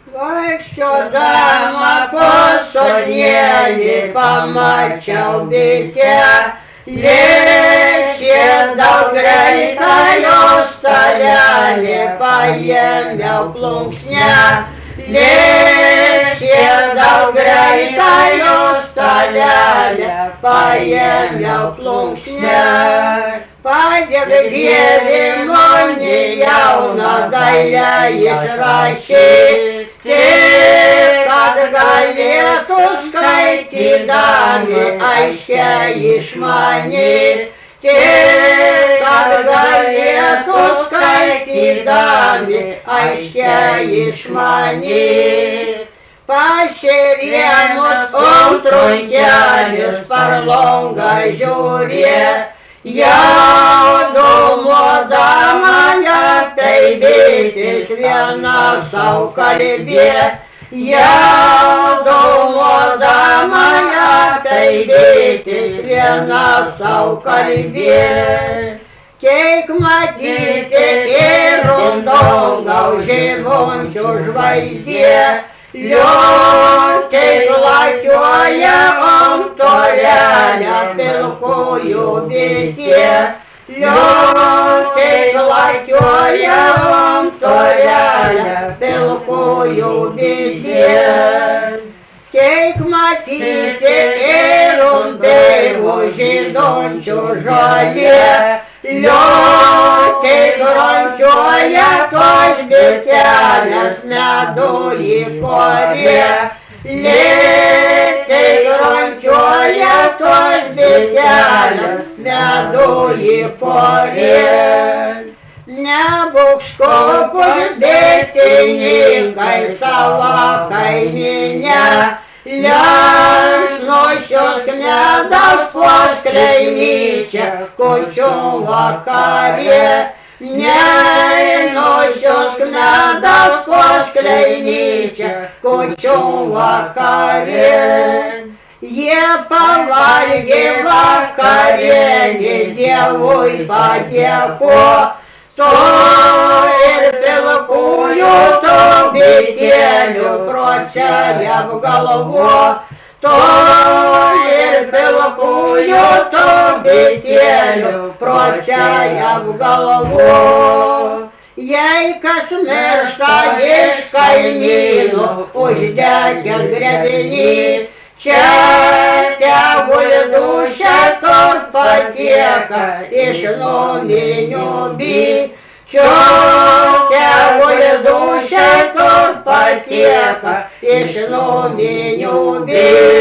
Vaikščiodama po sodėlį pamačiau bitę, lėšė daug greitą jos stalelį, paėmiau plunksnę. Lėšė daug greitą jos stalelį, paėmiau plunksnę. Padėk Dieve mane jauną dailę išrašyti, kad galėtų skaitydami aiškiai išmanyti, kad galėtų skaitydami aiškiai išmanyti. Pašėrėmus trunkelius parlongą žiūrė, jaudumodama tai bitės viena sau kalbė, jaudumodama tai bitės viena sau kalbė. Kiek matyti ir rundongau žibončių žvaigždė, liūtai lakioja ant torelę pilkųjų bitė, liūtai lakioja ant torelę pilkųjų bitė. Kiek matyti ir rumbeivo žydončių žolė, liūtai gronkioja tos bitelės medų į korė, liūtai gronkioja tos bitelės medų į korė. Nebūk skopus bitininkai savo kaiminę, Liepsnosios medaus po skreinyčią kūčių vakarė, Neinosios medaus po skreinyčią kūčių vakarė. Jie pavalgė vakarienį, Dievui padėko, to ir pilkųjų tų bitėlių procei apgalvo, to ir pilkųjų tų bitėlių procei apgalvo. Jei kas miršta iš kaimynų, uždegęs grebenį, čia tegul dūšia kur patieka iš numinių byt. Čia tegul dūšia kur patieka iš numinių byt.